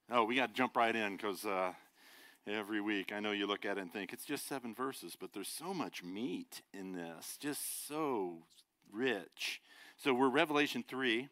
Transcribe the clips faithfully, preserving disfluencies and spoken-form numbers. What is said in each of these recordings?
Oh, we got to jump right in because uh, every week I know you look at it and think it's just seven verses, but there's so much meat in this, just so rich. So we're Revelation three.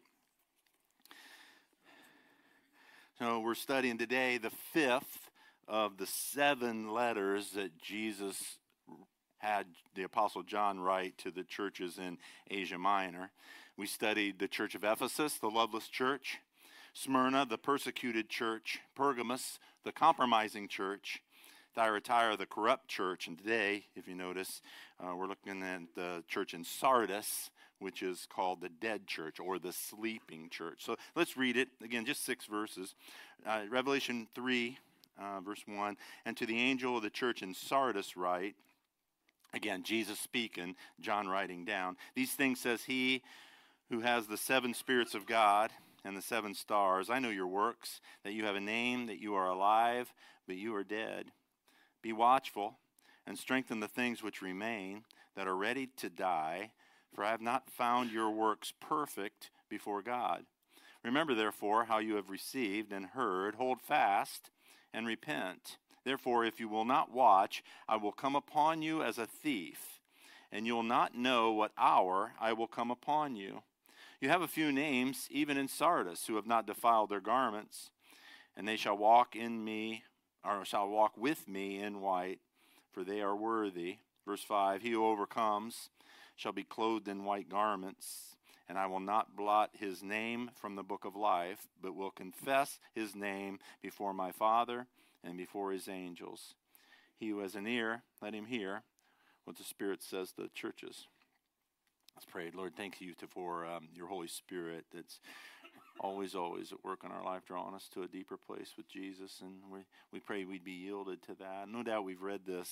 So we're studying today the fifth of the seven letters that Jesus had the Apostle John write to the churches in Asia Minor. We studied the church of Ephesus, the loveless church, Smyrna, the persecuted church, Pergamos, the compromising church, Thyatira, the corrupt church, and today, if you notice, uh, we're looking at the church in Sardis, which is called the dead church or the sleeping church. So let's read it. Again, just six verses. Uh, Revelation three, uh, verse one, and to the angel of the church in Sardis write, again, Jesus speaking, John writing down, these things says he who has the seven spirits of God and the seven stars. I know your works, that you have a name, that you are alive, but you are dead. Be watchful and strengthen the things which remain, that are ready to die, for I have not found your works perfect before God. Remember, therefore, how you have received and heard, hold fast and repent. Therefore, if you will not watch, I will come upon you as a thief, and you will not know what hour I will come upon you. You have a few names, even in Sardis, who have not defiled their garments, and they shall walk in me, or shall walk with me in white, for they are worthy. Verse five, he who overcomes shall be clothed in white garments, and I will not blot his name from the book of life, but will confess his name before my Father and before his angels. He who has an ear, let him hear what the Spirit says to the churches. Let's pray. Lord, thank you to, for um, your Holy Spirit that's always, always at work in our life, drawing us to a deeper place with Jesus. And we, we pray we'd be yielded to that. No doubt we've read this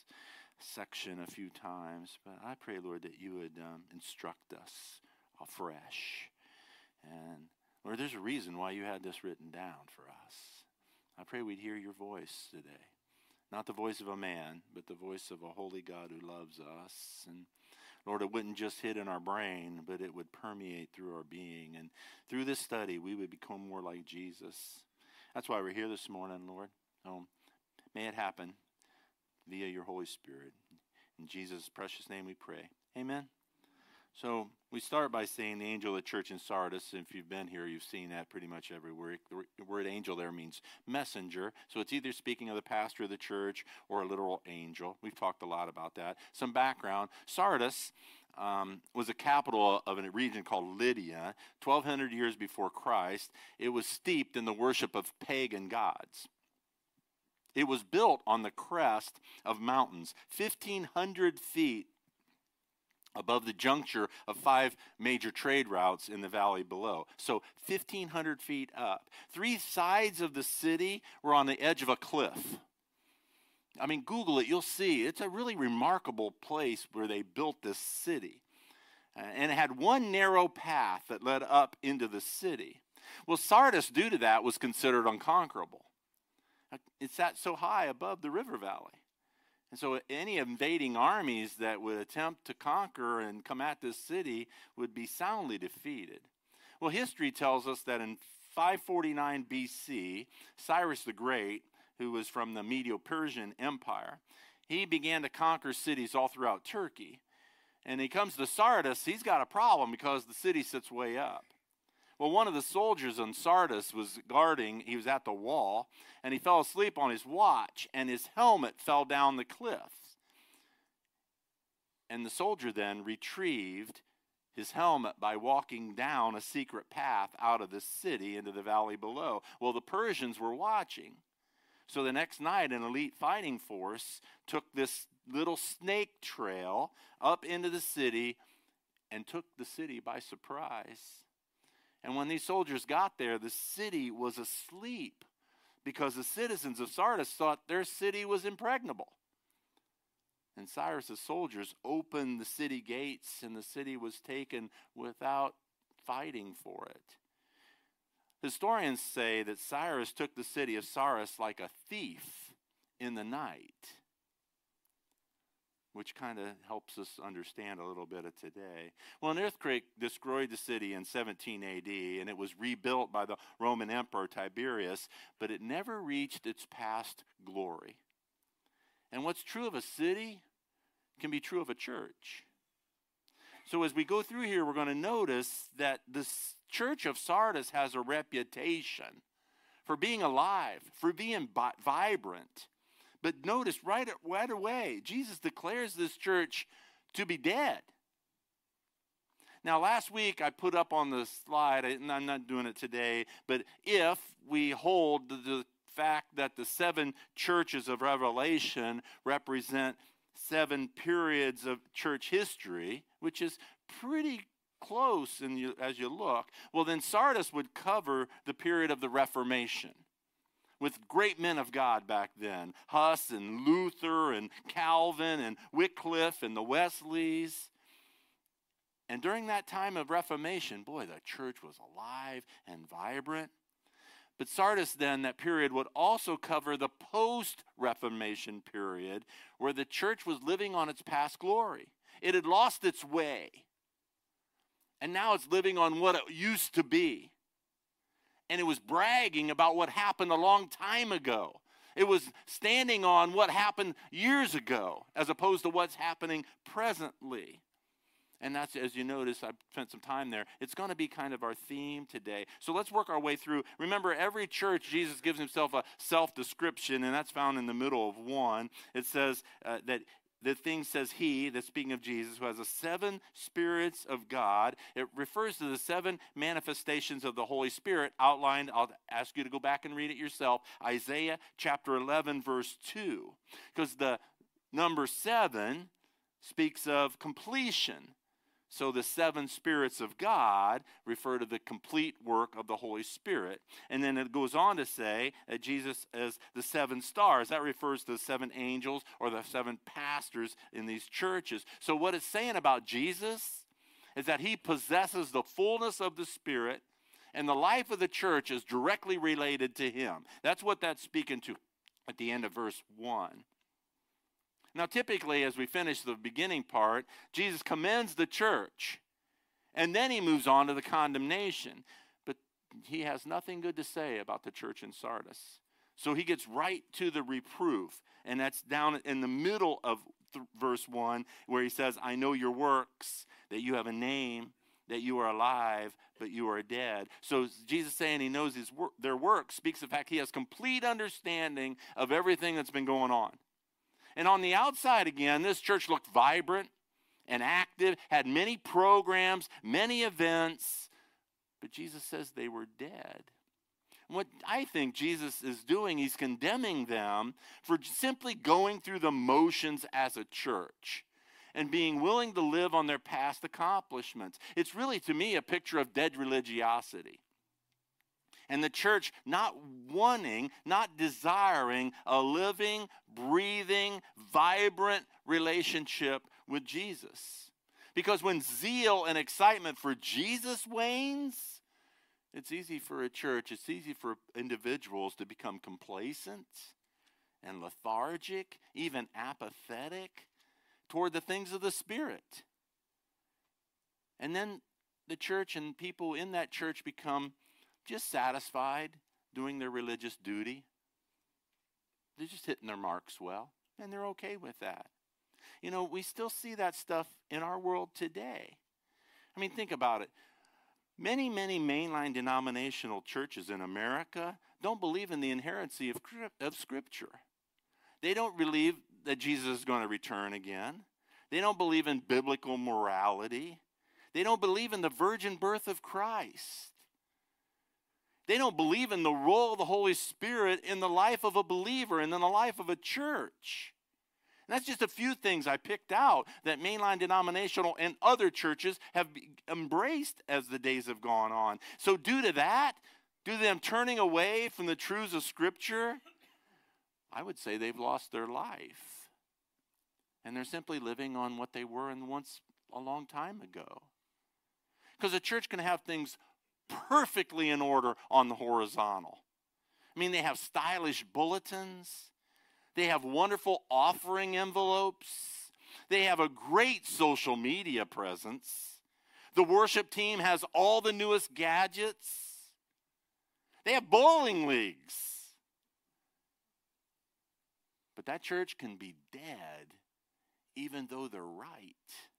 section a few times, but I pray, Lord, that you would um, instruct us afresh. And Lord, there's a reason why you had this written down for us. I pray we'd hear your voice today. Not the voice of a man, but the voice of a holy God who loves us. And Lord, it wouldn't just hit in our brain, but it would permeate through our being. And through this study, we would become more like Jesus. That's why we're here this morning, Lord. Um, may it happen via your Holy Spirit. In Jesus' precious name we pray. Amen. So we start by saying the angel of the church in Sardis. If you've been here, you've seen that pretty much everywhere. The word angel there means messenger. So it's either speaking of the pastor of the church or a literal angel. We've talked a lot about that. Some background. Sardis um, was a capital of a region called Lydia. twelve hundred years before Christ, it was steeped in the worship of pagan gods. It was built on the crest of mountains, fifteen hundred feet above the juncture of five major trade routes in the valley below. So fifteen hundred feet up. Three sides of the city were on the edge of a cliff. I mean, Google it, you'll see. It's a really remarkable place where they built this city. Uh, and it had one narrow path that led up into the city. Well, Sardis, due to that, was considered unconquerable. It sat so high above the river valley. And so any invading armies that would attempt to conquer and come at this city would be soundly defeated. Well, history tells us that in five forty-nine B C, Cyrus the Great, who was from the Medo-Persian Empire, he began to conquer cities all throughout Turkey. And he comes to Sardis, he's got a problem because the city sits way up. Well, one of the soldiers in Sardis was guarding, he was at the wall, and he fell asleep on his watch, and his helmet fell down the cliff. And the soldier then retrieved his helmet by walking down a secret path out of the city into the valley below. Well, the Persians were watching. So the next night, an elite fighting force took this little snake trail up into the city and took the city by surprise. And when these soldiers got there, the city was asleep because the citizens of Sardis thought their city was impregnable. And Cyrus's soldiers opened the city gates, and the city was taken without fighting for it. Historians say that Cyrus took the city of Sardis like a thief in the night. which kind of helps us understand a little bit of today. Well, an earthquake destroyed the city in seventeen A D, and it was rebuilt by the Roman Emperor Tiberius, but it never reached its past glory. And what's true of a city can be true of a church. So as we go through here, we're going to notice that this church of Sardis has a reputation for being alive, for being bi- vibrant. But notice right, right away, Jesus declares this church to be dead. Now, last week I put up on the slide, and I'm not doing it today, but if we hold the, the fact that the seven churches of Revelation represent seven periods of church history, which is pretty close in you, as you look, well, then Sardis would cover the period of the Reformation with great men of God back then, Huss and Luther and Calvin and Wycliffe and the Wesleys. And during that time of Reformation, boy, the church was alive and vibrant. But Sardis then, that period, would also cover the post-Reformation period where the church was living on its past glory. It had lost its way. And now it's living on what it used to be. And it was bragging about what happened a long time ago. It was standing on what happened years ago as opposed to what's happening presently. And that's, as you notice, I've spent some time there. It's going to be kind of our theme today. So let's work our way through. Remember, every church, Jesus gives himself a self-description, and that's found in the middle of one. It says uh, that the thing says he, that's speaking of Jesus, who has the seven spirits of God. It refers to the seven manifestations of the Holy Spirit outlined. I'll ask you to go back and read it yourself. Isaiah chapter eleven, verse two. Because the number seven speaks of completion. So the seven spirits of God refer to the complete work of the Holy Spirit. And then it goes on to say that Jesus is the seven stars. That refers to the seven angels or the seven pastors in these churches. So what it's saying about Jesus is that he possesses the fullness of the Spirit, and the life of the church is directly related to him. That's what that's speaking to at the end of verse one. Now, typically, as we finish the beginning part, Jesus commends the church, and then he moves on to the condemnation. But he has nothing good to say about the church in Sardis. So he gets right to the reproof, and that's down in the middle of th- verse one, where he says, I know your works, that you have a name, that you are alive, but you are dead. So Jesus saying he knows his wor- their work speaks of the fact he has complete understanding of everything that's been going on. And on the outside, again, this church looked vibrant and active, had many programs, many events, but Jesus says they were dead. And what I think Jesus is doing, he's condemning them for simply going through the motions as a church and being willing to live on their past accomplishments. It's really, to me, a picture of dead religiosity. And the church not wanting, not desiring a living, breathing, vibrant relationship with Jesus. Because when zeal and excitement for Jesus wanes, it's easy for a church, it's easy for individuals to become complacent and lethargic, even apathetic toward the things of the Spirit. And then the church and people in that church become just satisfied doing their religious duty. They're just hitting their marks well, and they're okay with that. You know, we still see that stuff in our world today. I mean, think about it. Many, many mainline denominational churches in America don't believe in the inerrancy of, of Scripture. They don't believe that Jesus is going to return again. They don't believe in biblical morality. They don't believe in the virgin birth of Christ. They don't believe in the role of the Holy Spirit in the life of a believer and in the life of a church. And that's just a few things I picked out that mainline denominational and other churches have embraced as the days have gone on. So due to that, due to them turning away from the truths of Scripture, I would say they've lost their life. And they're simply living on what they were in once a long time ago. Because a church can have things perfectly in order on the horizontal. I mean, they have stylish bulletins. They have wonderful offering envelopes. They have a great social media presence. The worship team has all the newest gadgets. They have bowling leagues. But that church can be dead even though they're right.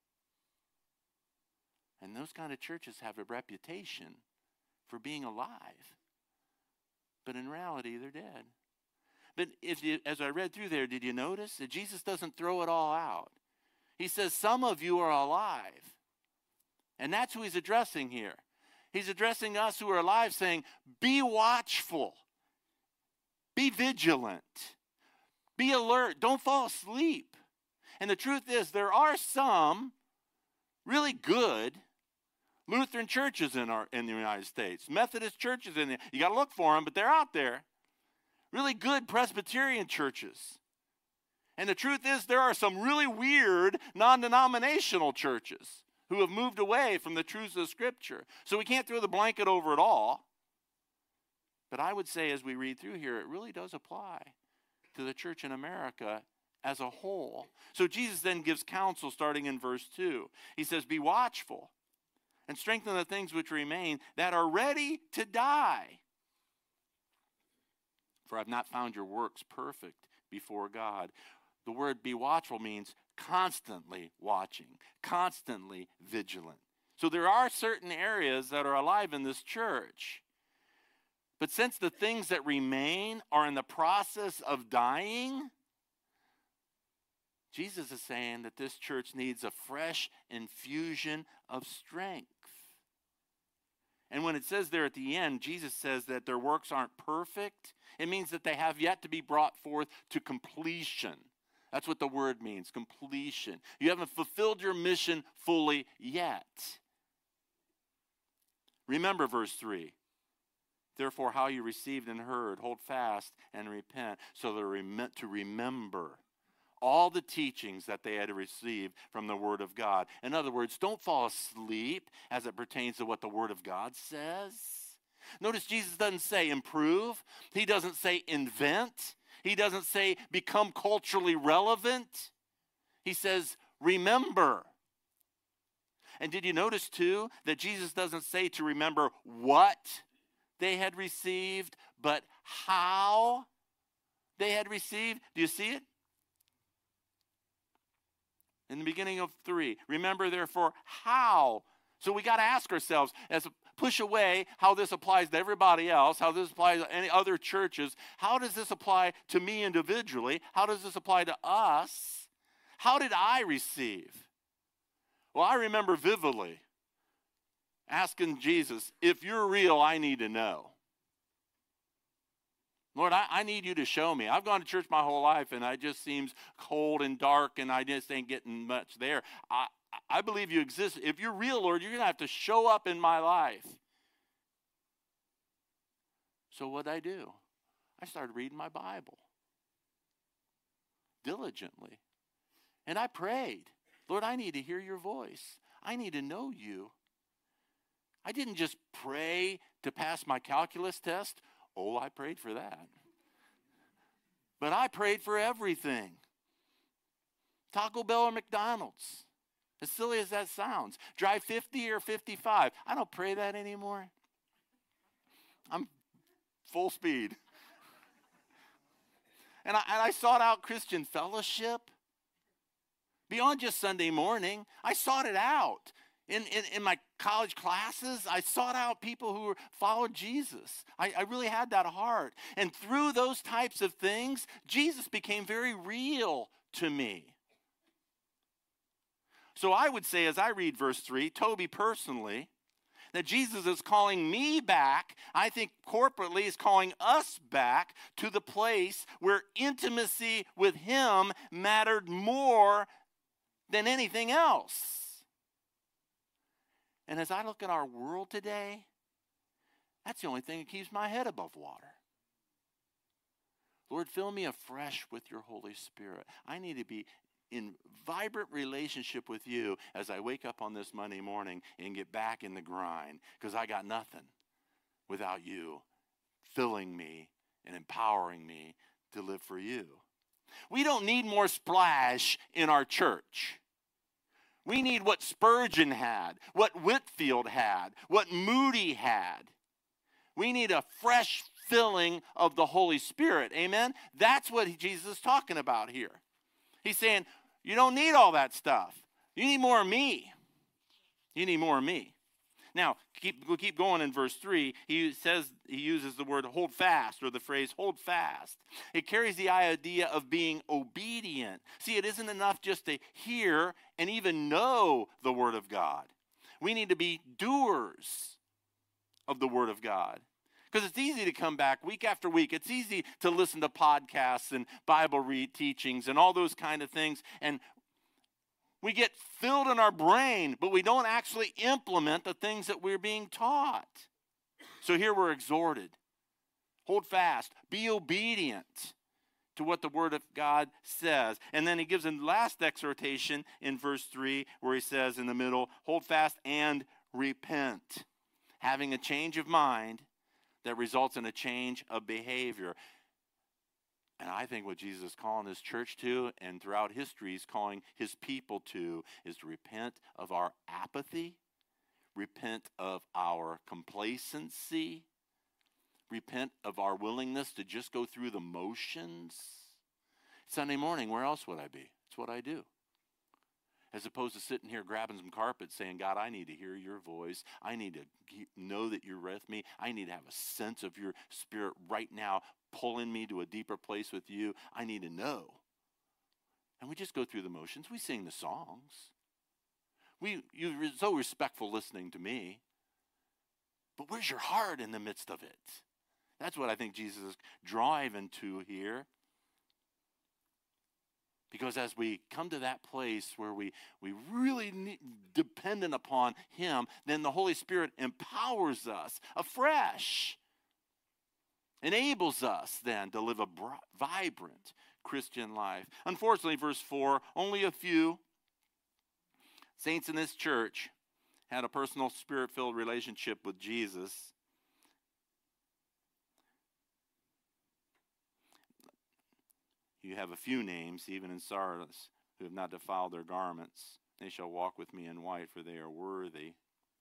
And those kind of churches have a reputation for being alive. But in reality, they're dead. But if you, as I read through there, did you notice that Jesus doesn't throw it all out? He says, some of you are alive. And that's who he's addressing here. He's addressing us who are alive, saying, be watchful. Be vigilant. Be alert. Don't fall asleep. And the truth is, there are some really good Lutheran churches in our in the United States. Methodist churches in there. You got to look for them, but they're out there. Really good Presbyterian churches. And the truth is, there are some really weird non-denominational churches who have moved away from the truths of Scripture. So we can't throw the blanket over it all. But I would say, as we read through here, it really does apply to the church in America as a whole. So Jesus then gives counsel starting in verse two. He says, be watchful and strengthen the things which remain that are ready to die. For I've not found your works perfect before God. The word be watchful means constantly watching, constantly vigilant. So there are certain areas that are alive in this church. But since the things that remain are in the process of dying, Jesus is saying that this church needs a fresh infusion of strength. And when it says there at the end, Jesus says that their works aren't perfect, it means that they have yet to be brought forth to completion. That's what the word means, completion. You haven't fulfilled your mission fully yet. Remember verse three. Therefore, how you received and heard, hold fast and repent. So they're meant to remember all the teachings that they had received from the Word of God. In other words, don't fall asleep as it pertains to what the Word of God says. Notice Jesus doesn't say improve. He doesn't say invent. He doesn't say become culturally relevant. He says remember. And did you notice too that Jesus doesn't say to remember what they had received, but how they had received? Do you see it? In the beginning of three, remember therefore how. So we got to ask ourselves, as push away how this applies to everybody else, how this applies to any other churches, how does this apply to me individually? How does this apply to us? How did I receive? Well, I remember vividly asking Jesus, if you're real, I need to know. Lord, I, I need you to show me. I've gone to church my whole life, and it just seems cold and dark, and I just ain't getting much there. I, I believe you exist. If you're real, Lord, you're going to have to show up in my life. So what did I do? I started reading my Bible diligently. And I prayed, Lord, I need to hear your voice. I need to know you. I didn't just pray to pass my calculus test. Oh, I prayed for that. But I prayed for everything. Taco Bell or McDonald's. As silly as that sounds. Drive fifty or fifty-five. I don't pray that anymore. I'm full speed. And I, and I sought out Christian fellowship. Beyond just Sunday morning, I sought it out. In, in, in my college classes, I sought out people who followed Jesus. I, I really had that heart. And through those types of things, Jesus became very real to me. So I would say, as I read verse three, Toby personally, that Jesus is calling me back. I think corporately is calling us back to the place where intimacy with him mattered more than anything else. And as I look at our world today, that's the only thing that keeps my head above water. Lord, fill me afresh with your Holy Spirit. I need to be in vibrant relationship with you as I wake up on this Monday morning and get back in the grind, because I got nothing without you filling me and empowering me to live for you. We don't need more splash in our church. We need what Spurgeon had, what Whitfield had, what Moody had. We need a fresh filling of the Holy Spirit. Amen? That's what Jesus is talking about here. He's saying, you don't need all that stuff. You need more of me. You need more of me. Now, keep, we'll keep going in verse three. He says, he uses the word hold fast, or the phrase hold fast. It carries the idea of being obedient. See, it isn't enough just to hear and even know the word of God. We need to be doers of the word of God. Because it's easy to come back week after week. It's easy to listen to podcasts and Bible read teachings and all those kind of things. And we get filled in our brain, but we don't actually implement the things that we're being taught. So here we're exhorted. Hold fast. Be obedient to what the Word of God says. And then he gives a last exhortation in verse three where he says in the middle, hold fast and repent. Having a change of mind that results in a change of behavior. And I think what Jesus is calling his church to, and throughout history he's calling his people to, is to repent of our apathy, repent of our complacency, repent of our willingness to just go through the motions. Sunday morning, where else would I be? It's what I do. As opposed to sitting here grabbing some carpet saying, God, I need to hear your voice. I need to know that you're with me. I need to have a sense of your spirit right now pulling me to a deeper place with you. I need to know. And we just go through the motions. We sing the songs. We, you're so respectful listening to me. But where's your heart in the midst of it? That's what I think Jesus is driving to here. Because as we come to that place where we, we really need, dependent upon him, then the Holy Spirit empowers us afresh. Enables us then to live a vibrant Christian life. Unfortunately, verse four, only a few saints in this church had a personal spirit-filled relationship with Jesus. You have a few names, even in Sardis, who have not defiled their garments. They shall walk with me in white, for they are worthy.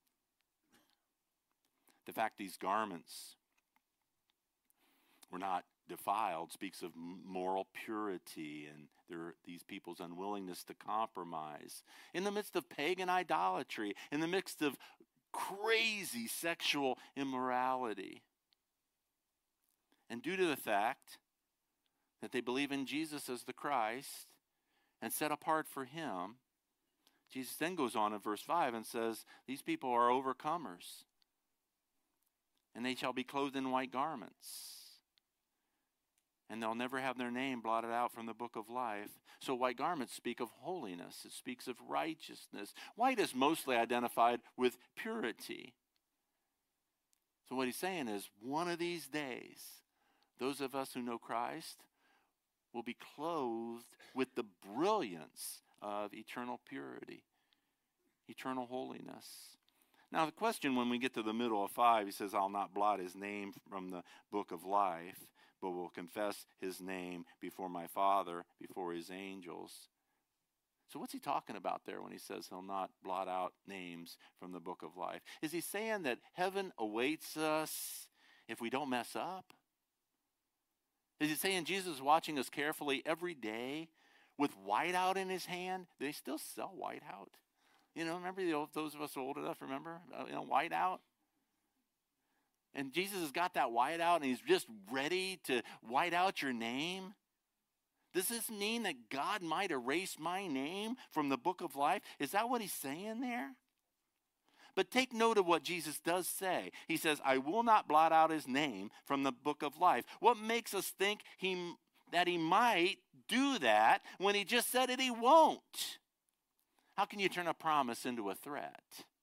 The fact these garments were not defiled speaks of moral purity and their, these people's unwillingness to compromise. In the midst of pagan idolatry, in the midst of crazy sexual immorality. And due to the fact that they believe in Jesus as the Christ and set apart for him, Jesus then goes on in verse five and says, these people are overcomers, and they shall be clothed in white garments, and they'll never have their name blotted out from the book of life. So white garments speak of holiness. It speaks of righteousness. White is mostly identified with purity. So what he's saying is, one of these days, those of us who know Christ will be clothed with the brilliance of eternal purity, eternal holiness. Now the question when we get to the middle of five, he says, I'll not blot his name from the book of life, but will confess his name before my Father, before his angels. So what's he talking about there when he says he'll not blot out names from the book of life? Is he saying that heaven awaits us if we don't mess up? Is he saying Jesus is watching us carefully every day with whiteout in his hand? Do they still sell whiteout? You know, remember the old, those of us old enough, remember? Uh, you know, whiteout? And Jesus has got that whiteout and he's just ready to white out your name. Does this mean that God might erase my name from the book of life? Is that what he's saying there? But take note of what Jesus does say. He says, I will not blot out his name from the book of life. What makes us think he, that he might do that when he just said that he won't? How can you turn a promise into a threat?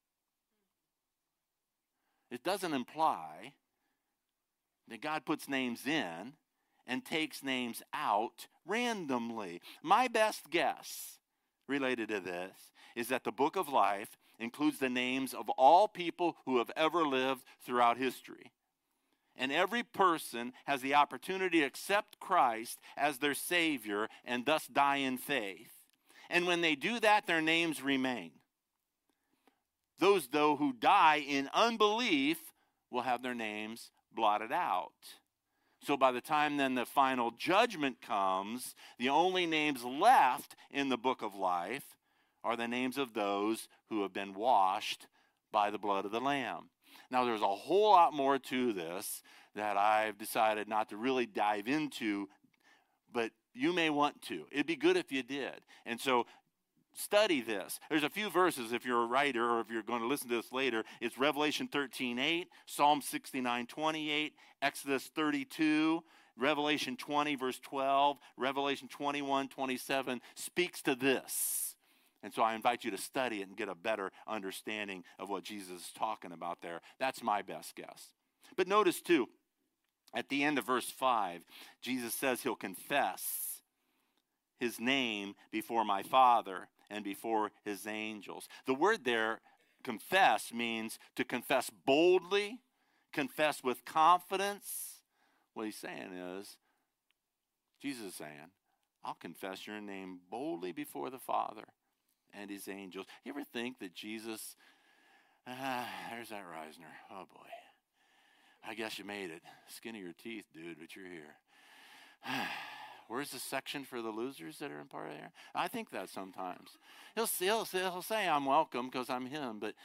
It doesn't imply that God puts names in and takes names out randomly. My best guess related to this is that the book of life includes the names of all people who have ever lived throughout history. And every person has the opportunity to accept Christ as their Savior and thus die in faith. And when they do that, their names remain. Those, though, who die in unbelief will have their names blotted out. So by the time then the final judgment comes, the only names left in the book of life are the names of those who have been washed by the blood of the Lamb. Now, there's a whole lot more to this that I've decided not to really dive into, but you may want to. It'd be good if you did. And so study this. There's a few verses, if you're a writer or if you're going to listen to this later. It's Revelation thirteen eight, Psalm sixty-nine twenty-eight, Exodus thirty-two, Revelation twenty, verse twelve, Revelation twenty-one twenty-seven speaks to this. And so I invite you to study it and get a better understanding of what Jesus is talking about there. That's my best guess. But notice, too, at the end of verse five, Jesus says he'll confess his name before my Father and before his angels. The word there, confess, means to confess boldly, confess with confidence. What he's saying is, Jesus is saying, I'll confess your name boldly before the Father and his angels. You ever think that Jesus, ah, there's that Reisner. Oh, boy. I guess you made it. Skin of your teeth, dude, but you're here. Where's the section for the losers that are in part of there? I think that sometimes. He'll, he'll, he'll say I'm welcome because I'm him, but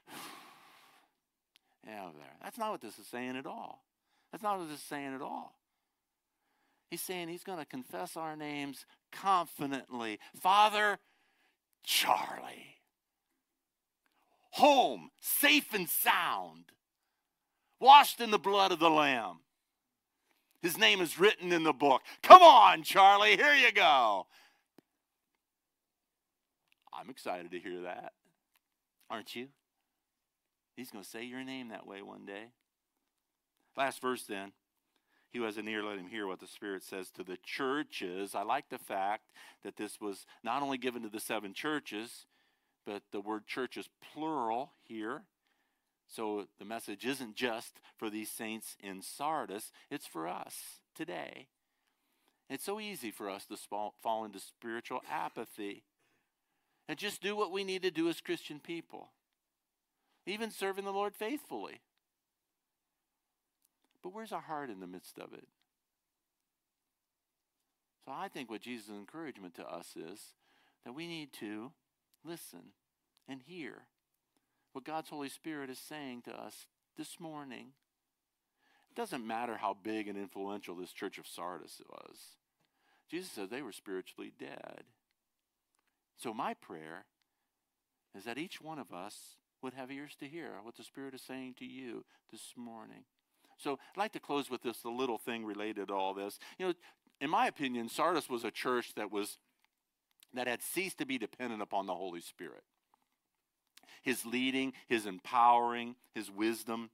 yeah, over there. That's not what this is saying at all. That's not what this is saying at all. He's saying he's going to confess our names confidently. Father, Charlie. Home, safe and sound. Washed in the blood of the Lamb. His name is written in the book. Come on, Charlie, here you go. I'm excited to hear that. Aren't you? He's going to say your name that way one day. Last verse then. He who has an ear, let him hear what the Spirit says to the churches. I like the fact that this was not only given to the seven churches, but the word church is plural here. So the message isn't just for these saints in Sardis, it's for us today. It's so easy for us to fall into spiritual apathy and just do what we need to do as Christian people, even serving the Lord faithfully. But where's our heart in the midst of it? So I think what Jesus' encouragement to us is that we need to listen and hear what God's Holy Spirit is saying to us this morning. It doesn't matter how big and influential this church of Sardis was. Jesus said they were spiritually dead. So my prayer is that each one of us would have ears to hear what the Spirit is saying to you this morning. So I'd like to close with this a little thing related to all this. You know, in my opinion, Sardis was a church that was that had ceased to be dependent upon the Holy Spirit. His leading, his empowering, his wisdom.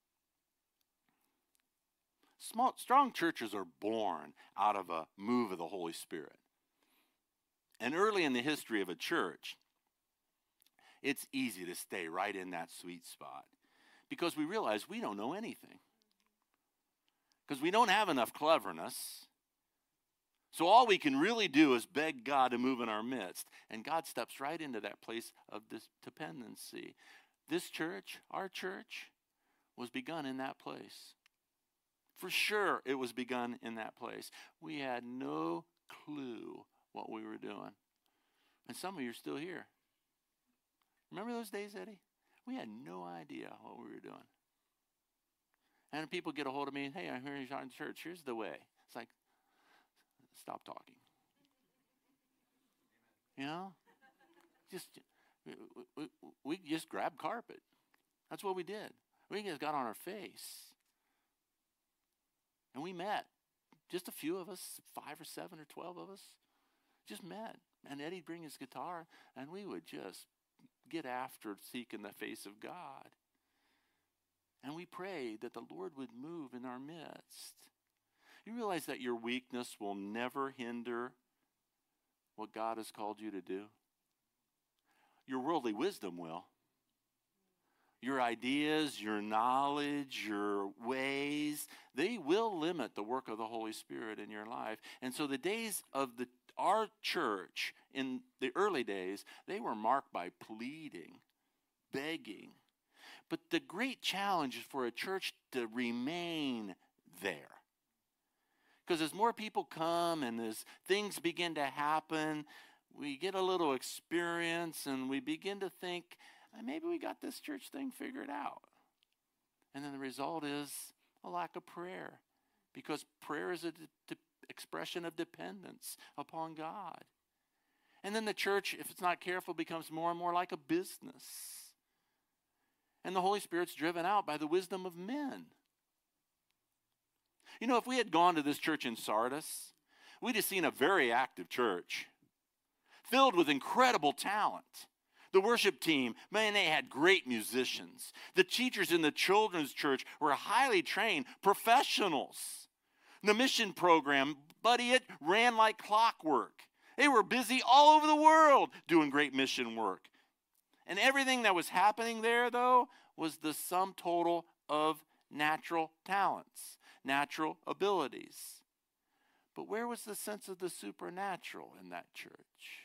Small, strong churches are born out of a move of the Holy Spirit. And early in the history of a church, it's easy to stay right in that sweet spot because we realize we don't know anything. Because we don't have enough cleverness. So all we can really do is beg God to move in our midst. And God steps right into that place of this dependency. This church, our church, was begun in that place. For sure it was begun in that place. We had no clue what we were doing. And some of you are still here. Remember those days, Eddie? We had no idea what we were doing. And people get a hold of me, hey, I'm here in church. Here's the way. It's like, stop talking. You know? Just, we, we, we just grabbed carpet. That's what we did. We just got on our face. And we met. Just a few of us, five or seven or twelve of us, just met. And Eddie'd bring his guitar, and we would just get after seeking the face of God. And we prayed that the Lord would move in our midst. You realize that your weakness will never hinder what God has called you to do? Your worldly wisdom will. your ideas, your knowledge, your ways, they will limit the work of the Holy Spirit in your life. And so the days of the our church in the early days, they were marked by pleading, begging. But the great challenge is for a church to remain there. Because as more people come and as things begin to happen, we get a little experience and we begin to think, maybe we got this church thing figured out. And then the result is a lack of prayer. Because prayer is an de- expression of dependence upon God. And then the church, if it's not careful, becomes more and more like a business. And the Holy Spirit's driven out by the wisdom of men. You know, if we had gone to this church in Sardis, we'd have seen a very active church, filled with incredible talent. The worship team, man, they had great musicians. The teachers in the children's church were highly trained professionals. The mission program, buddy, it ran like clockwork. They were busy all over the world doing great mission work. And everything that was happening there, though, was the sum total of natural talents, natural abilities. But where was the sense of the supernatural in that church?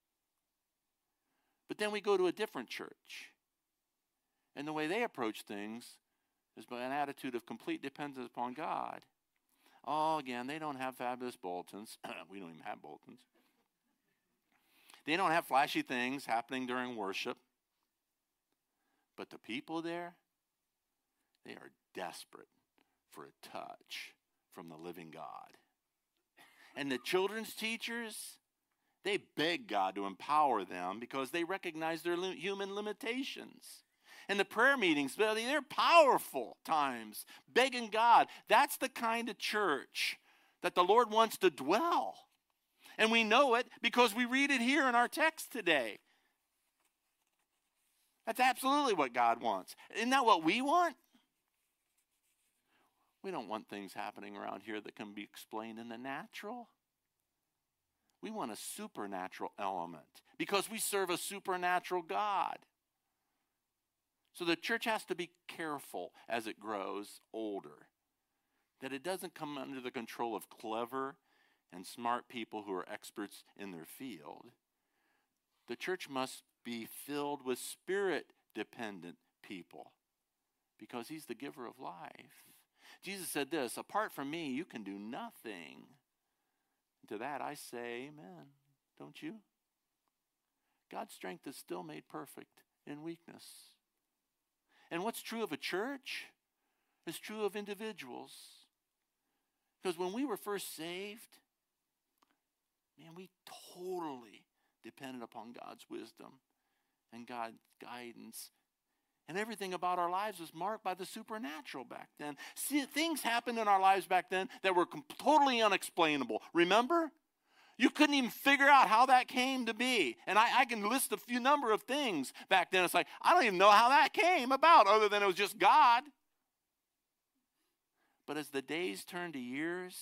But then we go to a different church. And the way they approach things is by an attitude of complete dependence upon God. Oh, again, they don't have fabulous bulletins. We don't even have bulletins. They don't have flashy things happening during worship. But the people there, they are desperate for a touch from the living God. And the children's teachers, they beg God to empower them because they recognize their li- human limitations. And the prayer meetings, they're powerful times, begging God. That's the kind of church that the Lord wants to dwell. And we know it because we read it here in our text today. That's absolutely what God wants. Isn't that what we want? We don't want things happening around here that can be explained in the natural. We want a supernatural element because we serve a supernatural God. So the church has to be careful as it grows older, that it doesn't come under the control of clever and smart people who are experts in their field. The church must be filled with spirit-dependent people because he's the giver of life. Jesus said this, apart from me, you can do nothing. To that I say amen, don't you? God's strength is still made perfect in weakness. And what's true of a church is true of individuals. Because when we were first saved, man, we totally depended upon God's wisdom and God's guidance. And everything about our lives was marked by the supernatural back then. See, things happened in our lives back then that were totally unexplainable. Remember? You couldn't even figure out how that came to be. And I, I can list a few number of things back then. It's like, I don't even know how that came about other than it was just God. But as the days turn to years,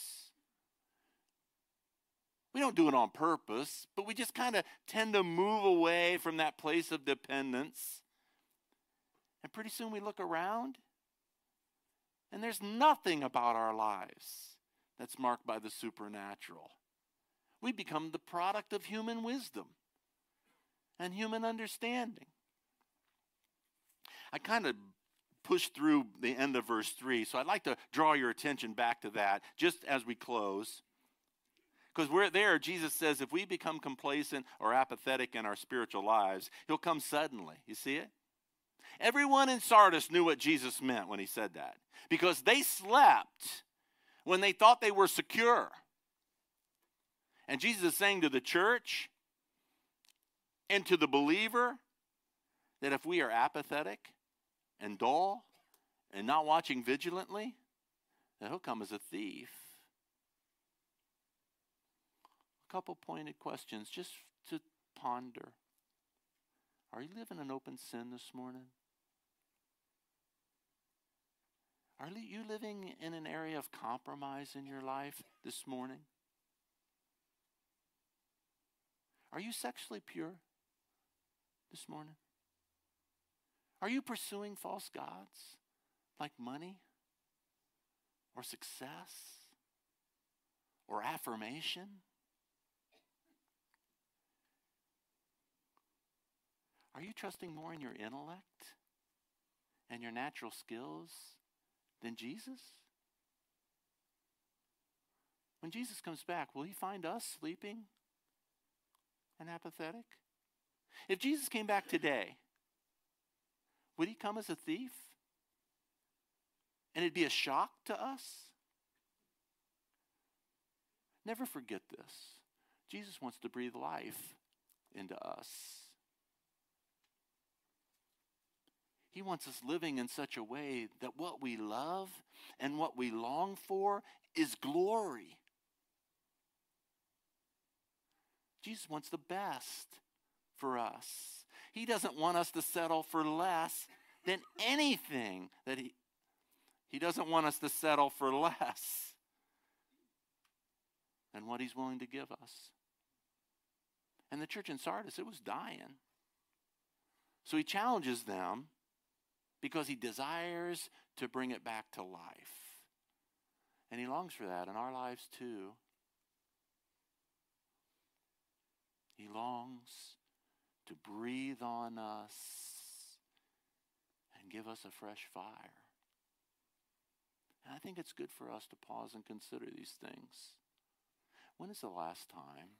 we don't do it on purpose, but we just kind of tend to move away from that place of dependence. And pretty soon we look around, and there's nothing about our lives that's marked by the supernatural. We become the product of human wisdom and human understanding. I kind of pushed through the end of verse three, so I'd like to draw your attention back to that just as we close. Because we're there, Jesus says, if we become complacent or apathetic in our spiritual lives, he'll come suddenly. You see it? Everyone in Sardis knew what Jesus meant when he said that. Because they slept when they thought they were secure. And Jesus is saying to the church and to the believer that if we are apathetic and dull and not watching vigilantly, that he'll come as a thief. A couple pointed questions just to ponder. Are you living in open sin this morning? Are you living in an area of compromise in your life this morning? Are you sexually pure this morning? Are you pursuing false gods like money or success or affirmation? Are you trusting more in your intellect and your natural skills than Jesus? When Jesus comes back, will he find us sleeping and apathetic? If Jesus came back today, would he come as a thief? And it'd be a shock to us? Never forget this. Jesus wants to breathe life into us. He wants us living in such a way that what we love and what we long for is glory. Jesus wants the best for us. He doesn't want us to settle for less than anything that he, he doesn't want us to settle for less than what he's willing to give us. And the church in Sardis, it was dying. So he challenges them because he desires to bring it back to life. And he longs for that in our lives too. He longs to breathe on us and give us a fresh fire. And I think it's good for us to pause and consider these things. When is the last time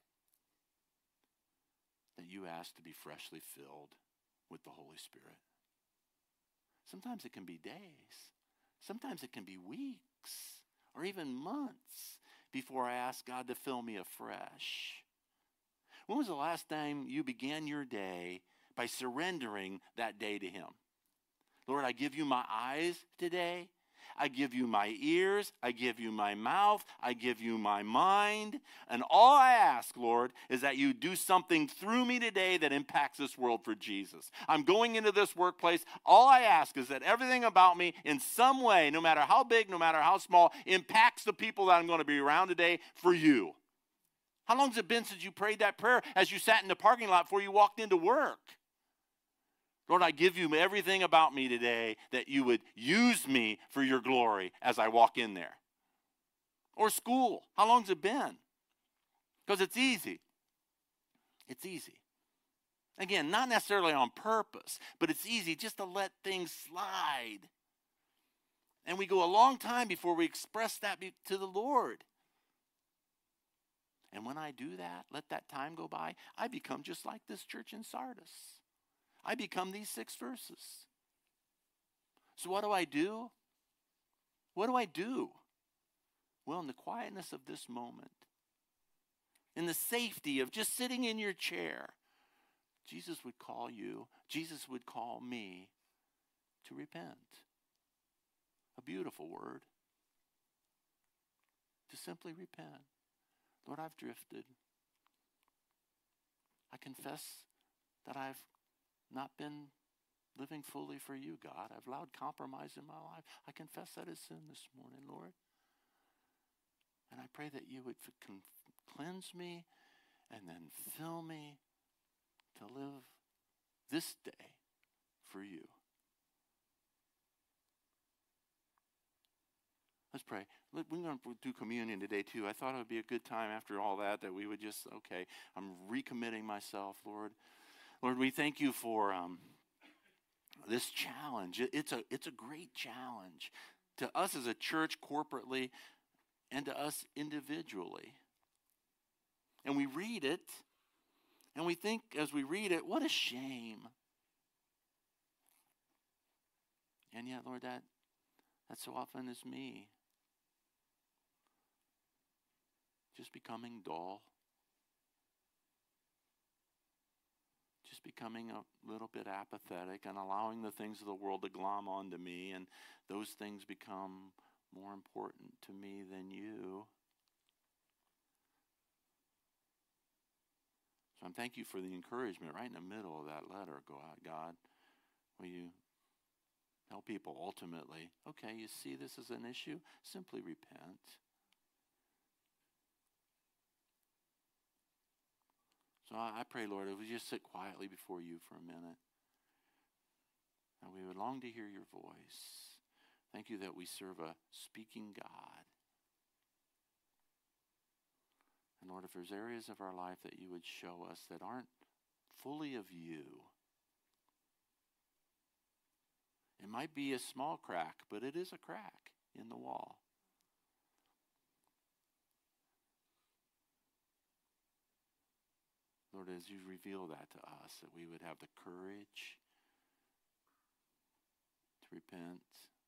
that you asked to be freshly filled with the Holy Spirit? Sometimes it can be days. Sometimes it can be weeks or even months before I ask God to fill me afresh. When was the last time you began your day by surrendering that day to him? Lord, I give you my eyes today. I give you my ears. I give you my mouth. I give you my mind. And all I ask, Lord, is that you do something through me today that impacts this world for Jesus. I'm going into this workplace. All I ask is that everything about me in some way, no matter how big, no matter how small, impacts the people that I'm going to be around today for you. How long has it been since you prayed that prayer as you sat in the parking lot before you walked into work? Lord, I give you everything about me today that you would use me for your glory as I walk in there. Or school. How long has it been? Because it's easy. It's easy. Again, not necessarily on purpose, but it's easy just to let things slide. And we go a long time before we express that to the Lord. And when I do that, let that time go by, I become just like this church in Sardis. I become these six verses. So what do I do? What do I do? Well, in the quietness of this moment, in the safety of just sitting in your chair, Jesus would call you, Jesus would call me to repent. A beautiful word. To simply repent. Lord, I've drifted. I confess that I've not been living fully for you, God. I've allowed compromise in my life. I confess that as sin this morning, Lord. And I pray that you would cleanse me and then fill me to live this day for you. Let's pray. We're going to do communion today too. I thought it would be a good time after all that that we would just, okay, I'm recommitting myself, Lord. Lord, we thank you for um, this challenge. It's a, it's a great challenge to us as a church corporately and to us individually. And we read it, and we think as we read it, what a shame. And yet, Lord, that, that so often is me. Just becoming dull. Just becoming a little bit apathetic and allowing the things of the world to glom onto me, and those things become more important to me than you. So I'm thank you for the encouragement right in the middle of that letter. Go out, God. Will you tell people ultimately, okay, you see this as an issue? Simply repent. So I pray, Lord, if we just sit quietly before you for a minute. And we would long to hear your voice. Thank you that we serve a speaking God. And Lord, if there's areas of our life that you would show us that aren't fully of you, it might be a small crack, but it is a crack in the wall. Lord, as you reveal that to us, that we would have the courage to repent,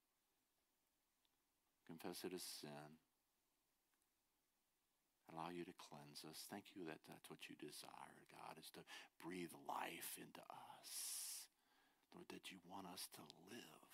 confess it as sin, allow you to cleanse us. Thank you that that's what you desire, God, is to breathe life into us. Lord, that you want us to live.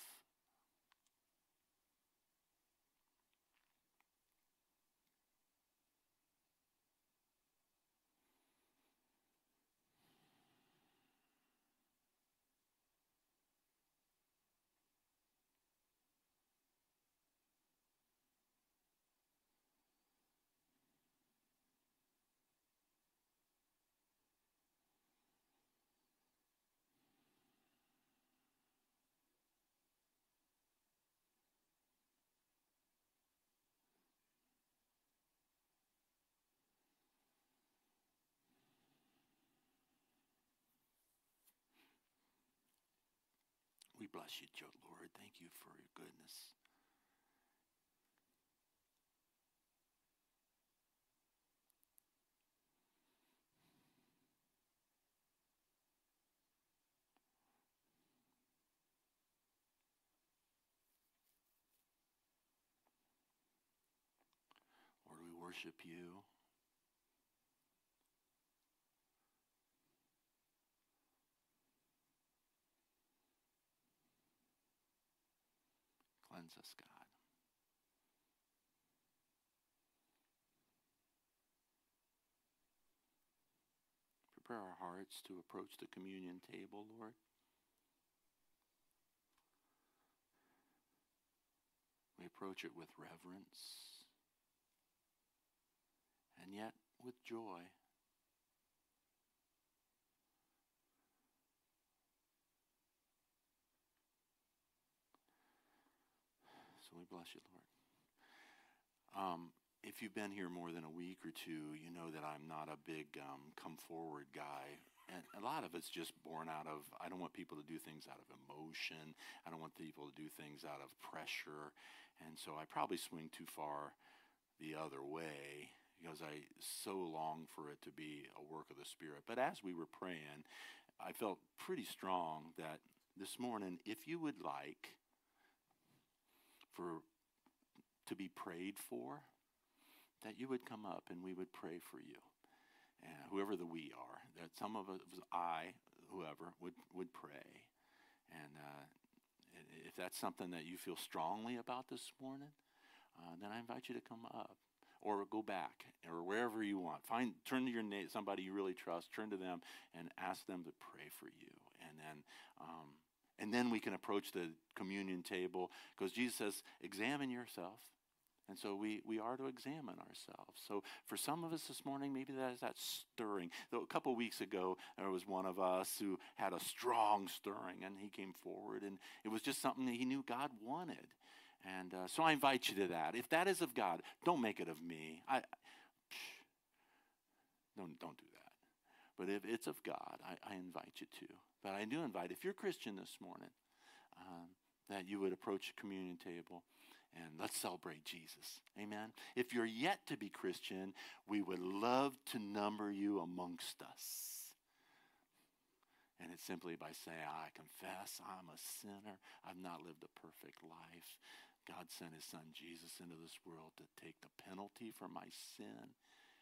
We bless you, Lord. Thank you for your goodness. Lord, we worship you. Cleanse us, God. Prepare our hearts to approach the communion table, Lord. We approach it with reverence and yet with joy. So we bless you, Lord. Um, if you've been here more than a week or two, you know that I'm not a big um, come forward guy. And a lot of it's just born out of, I don't want people to do things out of emotion. I don't want people to do things out of pressure. And so I probably swing too far the other way because I so long for it to be a work of the Spirit. But as we were praying, I felt pretty strong that this morning, if you would like for to be prayed for, that you would come up and we would pray for you. And whoever the we are, that some of us, I, whoever, would, would pray. And uh, if that's something that you feel strongly about this morning, uh, then I invite you to come up or go back or wherever you want. Find, turn to your na- somebody you really trust, turn to them and ask them to pray for you. And then, um, and then we can approach the communion table because Jesus says, examine yourself. And so we, we are to examine ourselves. So for some of us this morning, maybe that is that stirring. Though a couple of weeks ago, there was one of us who had a strong stirring, and he came forward, and it was just something that he knew God wanted. And uh, so I invite you to that. If that is of God, don't make it of me. I don't, don't do that. But if it's of God, I, I invite you to. But I do invite, if you're a Christian this morning, um, that you would approach the communion table. And let's celebrate Jesus. Amen. If you're yet to be Christian, we would love to number you amongst us. And it's simply by saying, I confess I'm a sinner. I've not lived a perfect life. God sent his son Jesus into this world to take the penalty for my sin.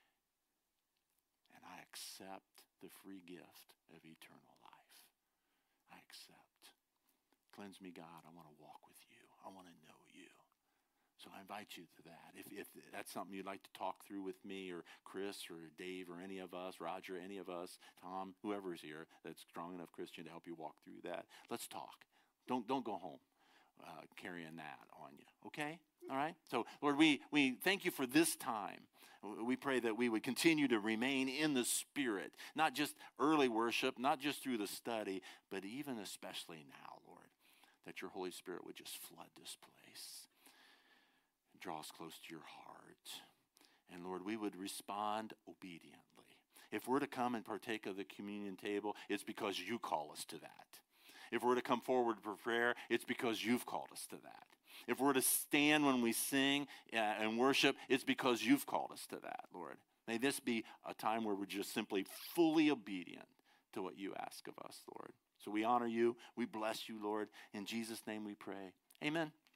And I accept the free gift of eternal life. I accept. Cleanse me, God. I want to walk with you. I want to know you. So I invite you to that. If, if that's something you'd like to talk through with me or Chris or Dave or any of us, Roger, any of us, Tom, whoever's here that's strong enough Christian to help you walk through that, let's talk. Don't, don't go home uh, carrying that on you, okay? All right? So, Lord, we, we thank you for this time. We pray that we would continue to remain in the Spirit, not just early worship, not just through the study, but even especially now, Lord. that your Holy Spirit would just flood this place and draw us close to your heart. And Lord, we would respond obediently. If we're to come and partake of the communion table, it's because you call us to that. If we're to come forward for prayer, it's because you've called us to that. If we're to stand when we sing uh, and worship, it's because you've called us to that, Lord. May this be a time where we're just simply fully obedient to what you ask of us, Lord. So we honor you. We bless you, Lord. In Jesus' name we pray. Amen.